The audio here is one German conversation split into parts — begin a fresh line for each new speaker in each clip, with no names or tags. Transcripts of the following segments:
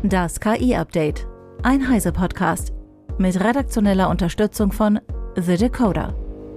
Das KI-Update. Ein Heise-Podcast. Mit redaktioneller Unterstützung von The Decoder.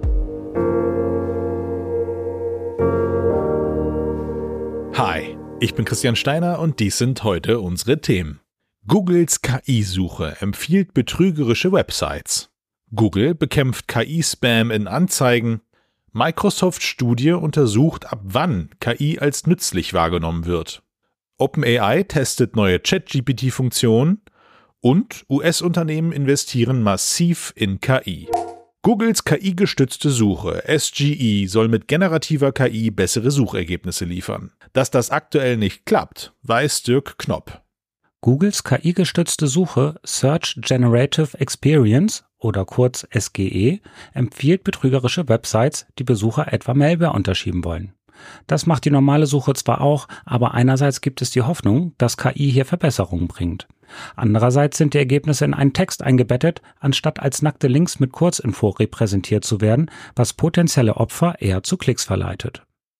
Hi, ich bin Christian Steiner und dies sind heute unsere Themen. Googles KI-Suche empfiehlt betrügerische Websites. Google bekämpft KI-Spam in Anzeigen. Microsoft-Studie untersucht, ab wann KI als nützlich wahrgenommen wird. OpenAI testet neue ChatGPT-Funktionen und US-Unternehmen investieren massiv in KI. Googles KI-gestützte Suche SGE soll mit generativer KI bessere Suchergebnisse liefern. Dass das aktuell nicht klappt, weiß Dirk Knopp.
Googles KI-gestützte Suche Search Generative Experience oder kurz SGE empfiehlt betrügerische Websites, die Besucher etwa Malware unterschieben wollen. Das macht die normale Suche zwar auch, aber einerseits gibt es die Hoffnung, dass KI hier Verbesserungen bringt. Andererseits sind die Ergebnisse in einen Text eingebettet, anstatt als nackte Links mit Kurzinfo repräsentiert zu werden, was potenzielle Opfer eher zu Klicks verleitet.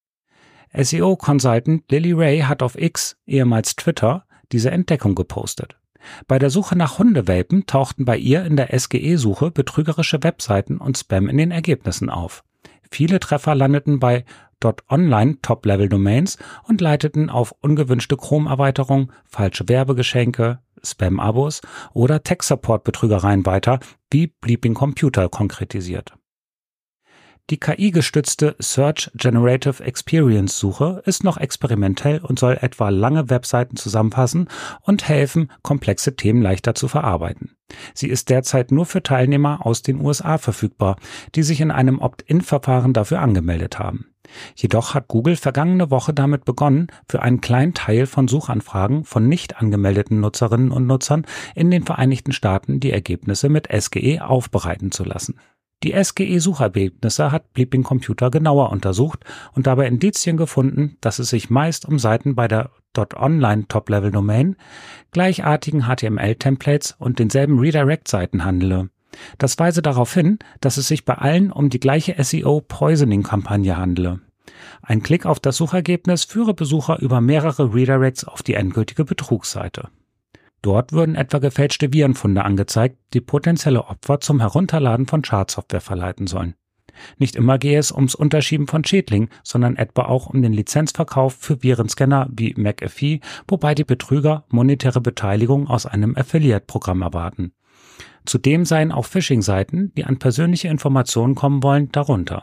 SEO-Consultant Lily Ray hat auf X, ehemals Twitter, diese Entdeckung gepostet. Bei der Suche nach Hundewelpen tauchten bei ihr in der SGE-Suche betrügerische Webseiten und Spam in den Ergebnissen auf. Viele Treffer landeten bei .online Top-Level-Domains und leiteten auf ungewünschte Chrome-Erweiterungen, falsche Werbegeschenke, Spam-Abos oder Tech-Support-Betrügereien weiter, wie Bleeping Computer konkretisiert. Die KI-gestützte Search Generative Experience Suche ist noch experimentell und soll etwa lange Webseiten zusammenfassen und helfen, komplexe Themen leichter zu verarbeiten. Sie ist derzeit nur für Teilnehmer aus den USA verfügbar, die sich in einem Opt-in-Verfahren dafür angemeldet haben. Jedoch hat Google vergangene Woche damit begonnen, für einen kleinen Teil von Suchanfragen von nicht angemeldeten Nutzerinnen und Nutzern in den Vereinigten Staaten die Ergebnisse mit SGE aufbereiten zu lassen. Die SGE-Suchergebnisse hat Bleeping Computer genauer untersucht und dabei Indizien gefunden, dass es sich meist um Seiten bei der .online Top-Level-Domain, gleichartigen HTML-Templates und denselben Redirect-Seiten handele. Das weise darauf hin, dass es sich bei allen um die gleiche SEO-Poisoning-Kampagne handele. Ein Klick auf das Suchergebnis führe Besucher über mehrere Redirects auf die endgültige Betrugsseite. Dort würden etwa gefälschte Virenfunde angezeigt, die potenzielle Opfer zum Herunterladen von Schadsoftware verleiten sollen. Nicht immer gehe es ums Unterschieben von Schädlingen, sondern etwa auch um den Lizenzverkauf für Virenscanner wie McAfee, wobei die Betrüger monetäre Beteiligung aus einem Affiliate-Programm erwarten. Zudem seien auch Phishing-Seiten, die an persönliche Informationen kommen wollen, darunter.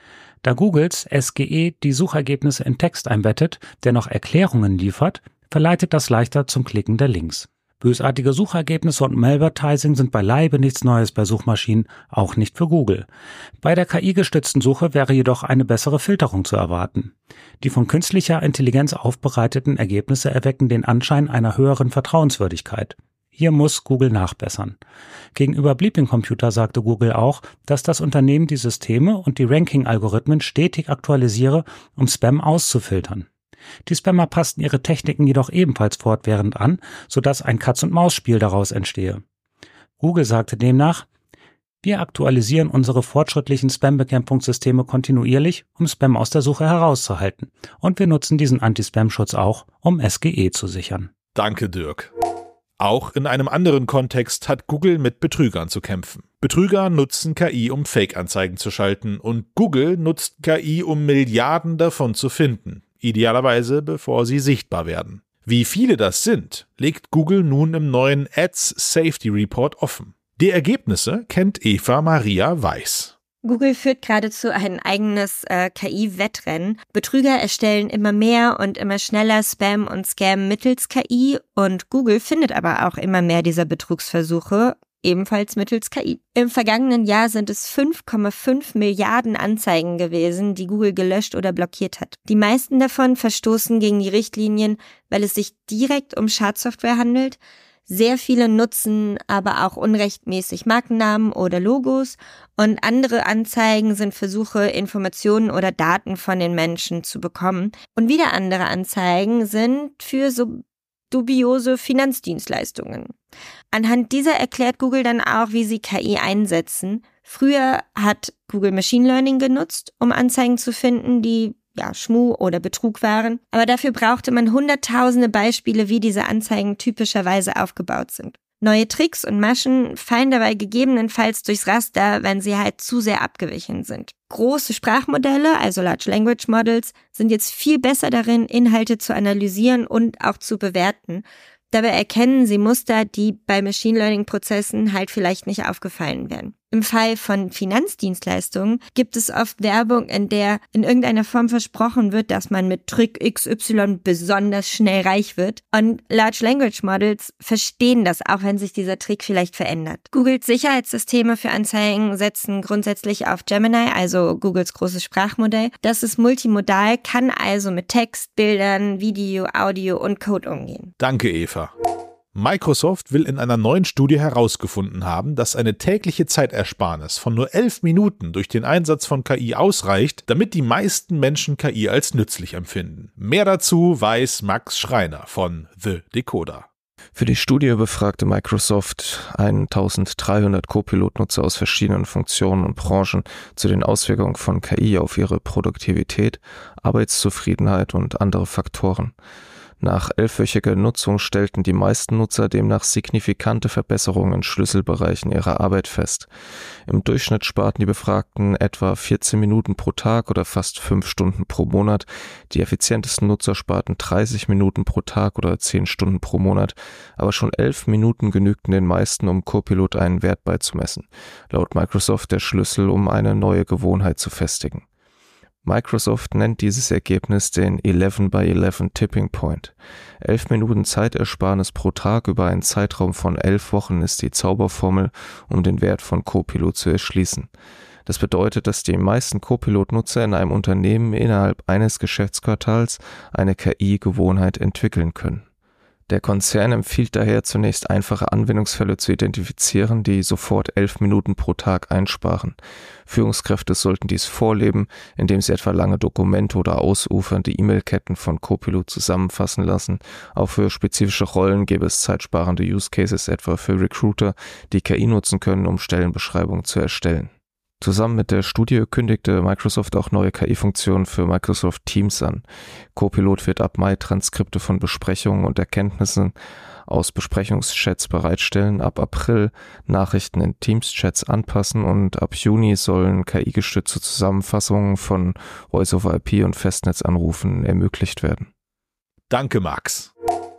Da Googles SGE die Suchergebnisse in Text einbettet, der noch Erklärungen liefert, verleitet das leichter zum Klicken der Links. Bösartige Suchergebnisse und Malvertising sind beileibe nichts Neues bei Suchmaschinen, auch nicht für Google. Bei der KI-gestützten Suche wäre jedoch eine bessere Filterung zu erwarten. Die von künstlicher Intelligenz aufbereiteten Ergebnisse erwecken den Anschein einer höheren Vertrauenswürdigkeit. Hier muss Google nachbessern. Gegenüber Bleeping Computer sagte Google auch, dass das Unternehmen die Systeme und die Ranking-Algorithmen stetig aktualisiere, um Spam auszufiltern. Die Spammer passten ihre Techniken jedoch ebenfalls fortwährend an, sodass ein Katz-und-Maus-Spiel daraus entstehe. Google sagte demnach: Wir aktualisieren unsere fortschrittlichen Spam-Bekämpfungssysteme kontinuierlich, um Spam aus der Suche herauszuhalten. Und wir nutzen diesen Anti-Spam-Schutz auch, um SGE zu sichern.
Danke, Dirk. Auch in einem anderen Kontext hat Google mit Betrügern zu kämpfen. Betrüger nutzen KI, um Fake-Anzeigen zu schalten, und Google nutzt KI, um Milliarden davon zu finden. Idealerweise, bevor sie sichtbar werden. Wie viele das sind, legt Google nun im neuen Ads Safety Report offen. Die Ergebnisse kennt Eva Maria Weiß.
Google führt geradezu ein eigenes KI-Wettrennen. Betrüger erstellen immer mehr und immer schneller Spam und Scam mittels KI und Google findet aber auch immer mehr dieser Betrugsversuche, ebenfalls mittels KI. Im vergangenen Jahr sind es 5,5 Milliarden Anzeigen gewesen, die Google gelöscht oder blockiert hat. Die meisten davon verstoßen gegen die Richtlinien, weil es sich direkt um Schadsoftware handelt. Sehr viele nutzen aber auch unrechtmäßig Markennamen oder Logos und andere Anzeigen sind Versuche, Informationen oder Daten von den Menschen zu bekommen. Und wieder andere Anzeigen sind für so dubiose Finanzdienstleistungen. Anhand dieser erklärt Google dann auch, wie sie KI einsetzen. Früher hat Google Machine Learning genutzt, um Anzeigen zu finden, die Schmuh oder Betrug waren. Aber dafür brauchte man hunderttausende Beispiele, wie diese Anzeigen typischerweise aufgebaut sind. Neue Tricks und Maschen fallen dabei gegebenenfalls durchs Raster, wenn sie halt zu sehr abgewichen sind. Große Sprachmodelle, also Large Language Models, sind jetzt viel besser darin, Inhalte zu analysieren und auch zu bewerten. Dabei erkennen sie Muster, die bei Machine Learning-Prozessen halt vielleicht nicht aufgefallen wären. Im Fall von Finanzdienstleistungen gibt es oft Werbung, in der in irgendeiner Form versprochen wird, dass man mit Trick XY besonders schnell reich wird. Und Large Language Models verstehen das, auch wenn sich dieser Trick vielleicht verändert. Googles Sicherheitssysteme für Anzeigen setzen grundsätzlich auf Gemini, also Googles großes Sprachmodell. Das ist multimodal, kann also mit Text, Bildern, Video, Audio und Code umgehen.
Danke, Eva. Microsoft will in einer neuen Studie herausgefunden haben, dass eine tägliche Zeitersparnis von nur 11 Minuten durch den Einsatz von KI ausreicht, damit die meisten Menschen KI als nützlich empfinden. Mehr dazu weiß Max Schreiner von The Decoder.
Für die Studie befragte Microsoft 1300 Copilot-Nutzer aus verschiedenen Funktionen und Branchen zu den Auswirkungen von KI auf ihre Produktivität, Arbeitszufriedenheit und andere Faktoren. Nach 11-wöchiger Nutzung stellten die meisten Nutzer demnach signifikante Verbesserungen in Schlüsselbereichen ihrer Arbeit fest. Im Durchschnitt sparten die Befragten etwa 14 Minuten pro Tag oder fast 5 Stunden pro Monat. Die effizientesten Nutzer sparten 30 Minuten pro Tag oder 10 Stunden pro Monat, aber schon 11 Minuten genügten den meisten, um Copilot einen Wert beizumessen. Laut Microsoft der Schlüssel, um eine neue Gewohnheit zu festigen. Microsoft nennt dieses Ergebnis den 11x11 Tipping Point. 11 Minuten Zeitersparnis pro Tag über einen Zeitraum von 11 Wochen ist die Zauberformel, um den Wert von Copilot zu erschließen. Das bedeutet, dass die meisten Copilot-Nutzer in einem Unternehmen innerhalb eines Geschäftsquartals eine KI-Gewohnheit entwickeln können. Der Konzern empfiehlt daher zunächst einfache Anwendungsfälle zu identifizieren, die sofort 11 Minuten pro Tag einsparen. Führungskräfte sollten dies vorleben, indem sie etwa lange Dokumente oder ausufernde E-Mail-Ketten von Copilot zusammenfassen lassen. Auch für spezifische Rollen gäbe es zeitsparende Use Cases, etwa für Recruiter, die KI nutzen können, um Stellenbeschreibungen zu erstellen. Zusammen mit der Studie kündigte Microsoft auch neue KI-Funktionen für Microsoft Teams an. Copilot wird ab Mai Transkripte von Besprechungen und Erkenntnissen aus Besprechungschats bereitstellen, ab April Nachrichten in Teams-Chats anpassen und ab Juni sollen KI-gestützte Zusammenfassungen von Voice-over-IP und Festnetzanrufen ermöglicht werden.
Danke, Max.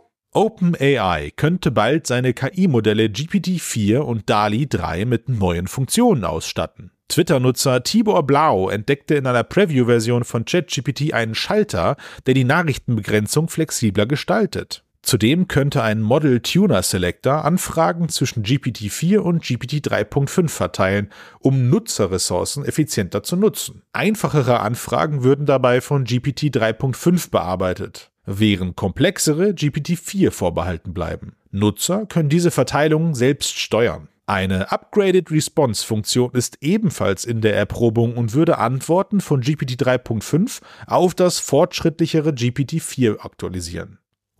OpenAI könnte bald seine KI-Modelle GPT-4 und DALL-E 3 mit neuen Funktionen ausstatten. Twitter-Nutzer Tibor Blau entdeckte in einer Preview-Version von ChatGPT einen Schalter, der die Nachrichtenbegrenzung flexibler gestaltet. Zudem könnte ein Model Tuner Selector Anfragen zwischen GPT-4 und GPT 3.5 verteilen, um Nutzerressourcen effizienter zu nutzen. Einfachere Anfragen würden dabei von GPT 3.5 bearbeitet, während komplexere GPT-4 vorbehalten bleiben. Nutzer können diese Verteilung selbst steuern. Eine Upgraded Response-Funktion ist ebenfalls in der Erprobung und würde Antworten von GPT 3.5 auf das fortschrittlichere GPT-4 aktualisieren.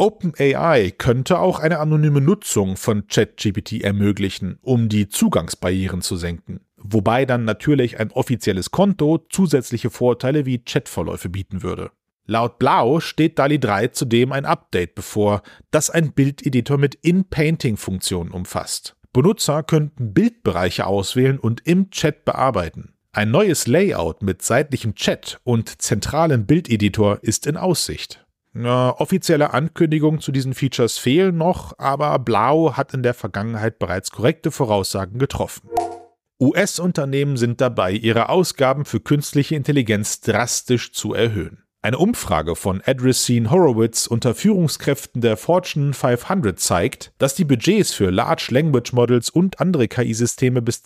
OpenAI könnte auch eine anonyme Nutzung von ChatGPT ermöglichen, um die Zugangsbarrieren zu senken, wobei dann natürlich ein offizielles Konto zusätzliche Vorteile wie Chatverläufe bieten würde. Laut Blau steht DALL-E 3 zudem ein Update bevor, das ein Bildeditor mit In-Painting-Funktionen umfasst. Benutzer könnten Bildbereiche auswählen und im Chat bearbeiten. Ein neues Layout mit seitlichem Chat und zentralem Bildeditor ist in Aussicht. Offizielle Ankündigungen zu diesen Features fehlen noch, aber Blau hat in der Vergangenheit bereits korrekte Voraussagen getroffen. US-Unternehmen sind dabei, ihre Ausgaben für künstliche Intelligenz drastisch zu erhöhen. Eine Umfrage von Andreessen Horowitz unter Führungskräften der Fortune 500 zeigt, dass die Budgets für Large Language Models und andere KI-Systeme bis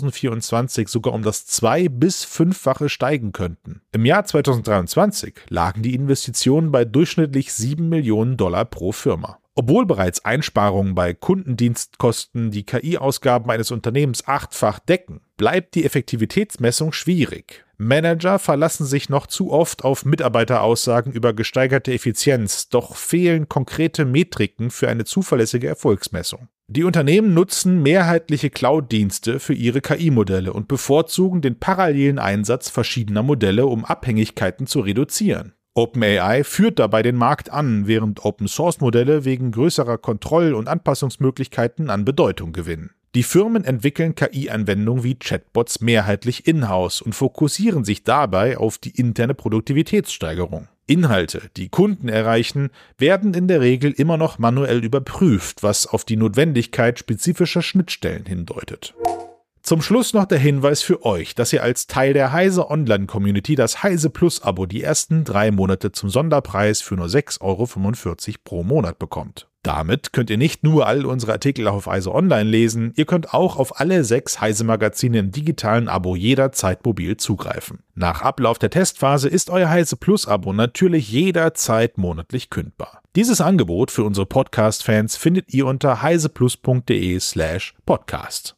2024 sogar um das 2- bis 5-fache steigen könnten. Im Jahr 2023 lagen die Investitionen bei durchschnittlich $7 Millionen pro Firma. Obwohl bereits Einsparungen bei Kundendienstkosten die KI-Ausgaben eines Unternehmens 8-fach decken, bleibt die Effektivitätsmessung schwierig. Manager verlassen sich noch zu oft auf Mitarbeiteraussagen über gesteigerte Effizienz, doch fehlen konkrete Metriken für eine zuverlässige Erfolgsmessung. Die Unternehmen nutzen mehrheitliche Cloud-Dienste für ihre KI-Modelle und bevorzugen den parallelen Einsatz verschiedener Modelle, um Abhängigkeiten zu reduzieren. OpenAI führt dabei den Markt an, während Open-Source-Modelle wegen größerer Kontroll- und Anpassungsmöglichkeiten an Bedeutung gewinnen. Die Firmen entwickeln KI-Anwendungen wie Chatbots mehrheitlich in-house und fokussieren sich dabei auf die interne Produktivitätssteigerung. Inhalte, die Kunden erreichen, werden in der Regel immer noch manuell überprüft, was auf die Notwendigkeit spezifischer Schnittstellen hindeutet. Zum Schluss noch der Hinweis für euch, dass ihr als Teil der Heise Online-Community das Heise Plus-Abo die ersten 3 Monate zum Sonderpreis für nur 6,45 € pro Monat bekommt. Damit könnt ihr nicht nur all unsere Artikel auf Heise Online lesen, ihr könnt auch auf alle 6 Heise-Magazine im digitalen Abo jederzeit mobil zugreifen. Nach Ablauf der Testphase ist euer Heise Plus-Abo natürlich jederzeit monatlich kündbar. Dieses Angebot für unsere Podcast-Fans findet ihr unter heiseplus.de/podcast.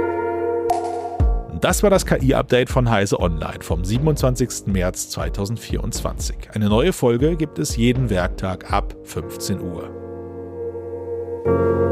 Das war das KI-Update von Heise Online vom 27. März 2024. Eine neue Folge gibt es jeden Werktag ab 15 Uhr.